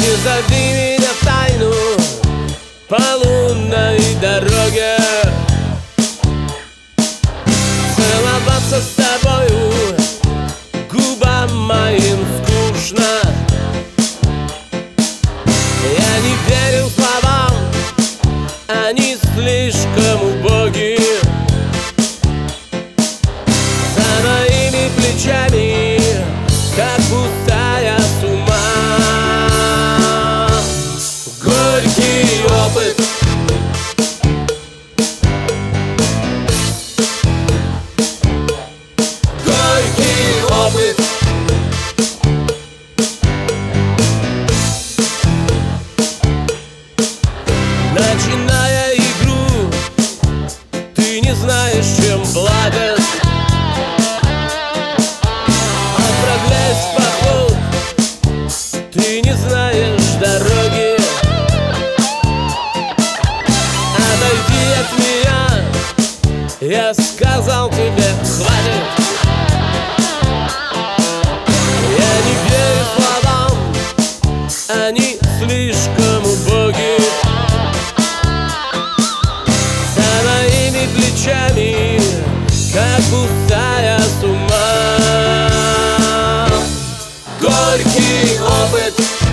Не зови меня в тайну по лунной дороге. Целоваться с тобою губам моим скучно. Я не верил словам, они слишком убоги. За моими плечами как пустая сума. Горький опыт, горький опыт. Начиная игру, ты не знаешь, чем благо. Отправляясь в поход, ты не знаешь дороги. Отойди от меня, я сказал тебе, хватит. Я не верю словам, они слишком убоги. За моими плечами как пустая сума. Горький опыт,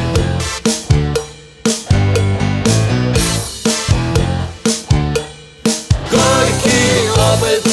горький опыт.